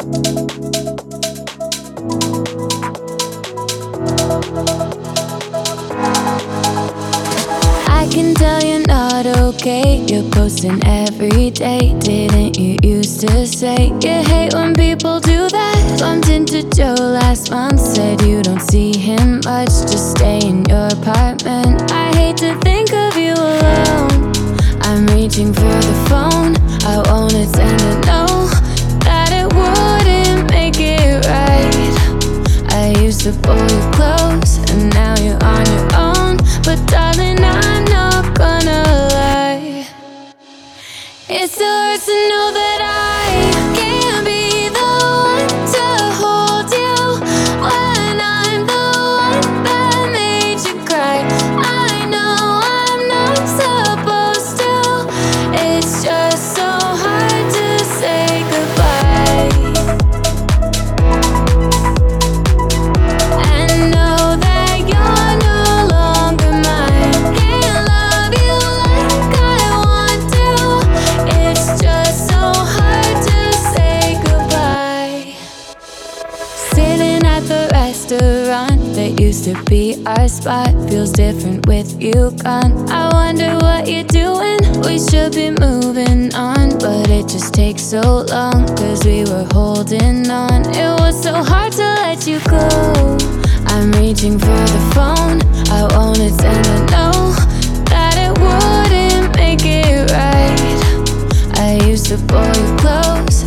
I can tell you're not okay. You're posting every day. Didn't you used to say you hate when people do that? Bumped into Joe last month. Said you don't see him much. Just stay in your apartment. I hate to think of you alone. I'm reaching for the phone. I wanna send a no, that it wouldn't make it right. I used to pull you close, and now you're on your own. But darling, I'm not gonna lie. It still hurts to know that I can't be the one to hold you when I'm the one that made you cry. I know I'm not supposed to. It's just so hard to say goodbye. And know that you're no longer mine. Can't love you like I want to. It's just so hard to say goodbye. Sitting at the restaurant that used to be our spot feels different with you gone. I wonder what you're doing. We should be moving on, but it just takes so long, cause we were holding on. It was so hard to let you go. I'm reaching for the phone. I wanna send a no, that it wouldn't make it right. I used to pull you close,